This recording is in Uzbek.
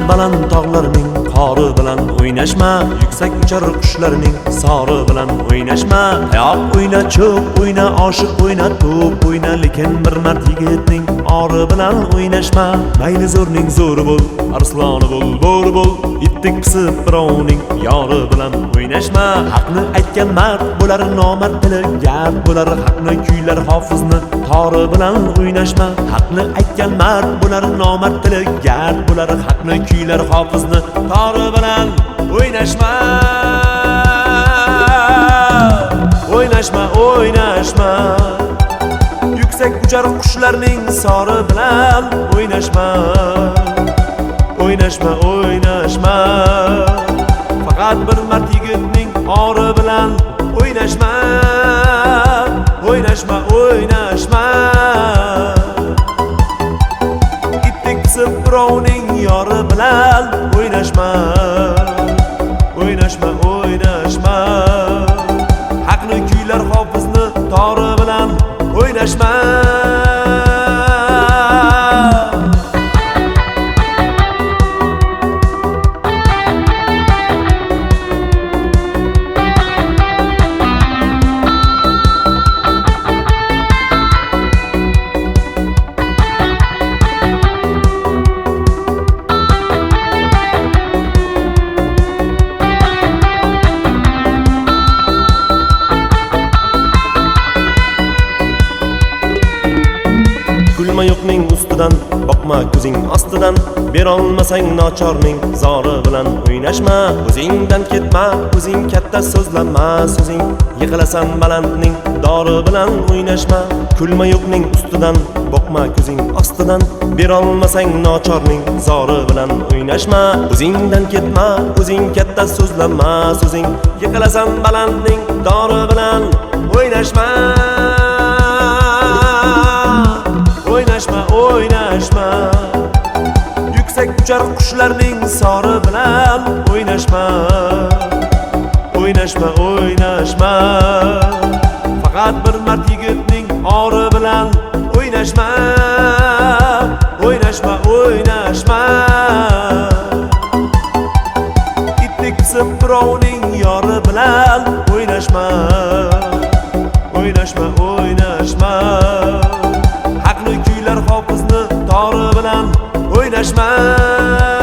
baland tog'larning qori bilan o'ynashma, yuksak uchar qushlarning sori bilan o'ynashma. Tayoq o'yna, cho'p o'yna, oshiq o'yna, to'p o'yna, lekin bir mard yigitning ori bilan o'ynashma. Mayli zo'rning zo'ri bo'l, arsloni bo'l, bo'ri bo'l, itdek pisib birovning yori bilan o'ynashma. Haqni aytgan mard bo'lar, nomard tili gard bo'lar, haqni kuylar hofizni tori bilan o'ynashma. Haqni aytgan mard bo'lar, nomard tili gard bo'lar, haqni kuylar hofizni tori bilan o'ynashma. O'ynashma, o'ynashma, yuksak uchar qushlarning sori bilan o'ynashma. O'ynashma, o'ynashma, faqat bir mard yigitning ori bilan o'ynashma. O'ynashma, o'ynashma, itdek pisib birovning yori bilan o'ynashma. O'ynashma, o'ynashma, haqni kuylar hofizni tori bilan o'ynashma. Kulma yo'qning ustidan, boqma ko'zing ostidan, berolmasang nochorning zori bilan o'ynashma. O'zingdan ketma, o'zing katta so'zlama, so'zing yiqilasan balandning dori bilan o'ynashma. Kulma yo'qning ustidan, boqma ko'zing ostidan, berolmasang nochorning zori bilan o'ynashma. O'zingdan ketma, o'zing katta so'zlama, so'zing yiqilasan balandning dori bilan o'ynashma. O'ynashma, o'ynashma, yuksak uchar qushlarning sori bilan o'ynashma. O'ynashma, o'ynashma, faqat bir mard yigitning ori bilan o'ynashma. O'ynashma, o'ynashma, itdek pisib birovning yori bilan o'ynashma. O'ynashma, o'ynashma, haqni kuylar hofizni tori bilan o'ynashma.